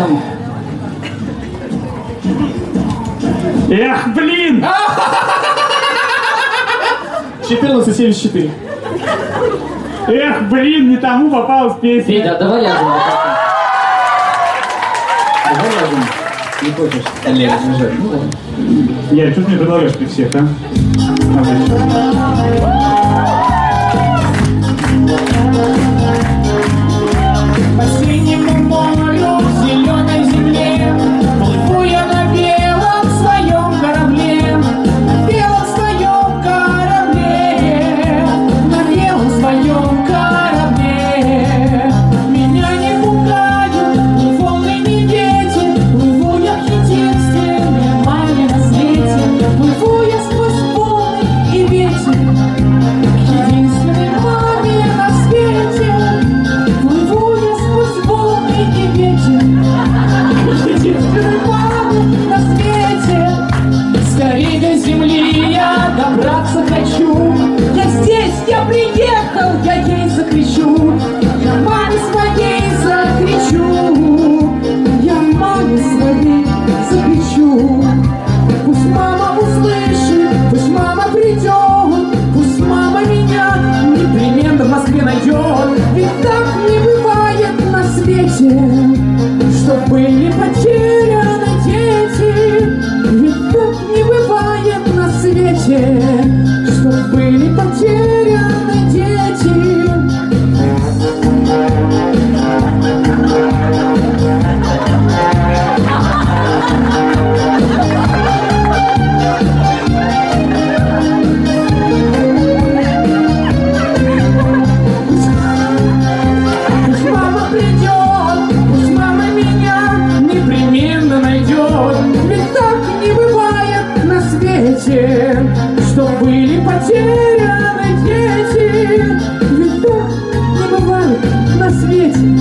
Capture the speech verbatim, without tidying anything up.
там. Эх, блин! четырнадцать семьдесят четыре. Эх, блин, не тому попалась песня. Федя, давай ляжем. Давай ляжем. Не хочешь? Олег, лежать. Ну ладно. Я, что ты мне предлагаешь при всех, а? По синему морю, в зеленой земле, плыву я на белом своем корабле, на белом своем корабле, на белом своем корабле. Меня не пугают ни волны, ни ветер, плыву я к единственной маме на свете, плыву я сквозь волны и ветер, к единственной маме на свете. Плыву я сквозь волны и ветер, единственной мамы на свете. Скорей до земли я добраться хочу. Я здесь, я приехал, я ей закричу. Я маме своей закричу. Я маме своей закричу. Пусть мама услышит, пусть мама придет, пусть мама меня непременно в Москве найдет. Ведь так не бывает на свете, что были потеряны дети. Ведь так не бывает на свете, что были потеряны дети. Пусть мама придет, пусть мама меня непременно найдет. Ведь так не бывает на свете, что были потеряны дети. Ведь так не бывает на свете,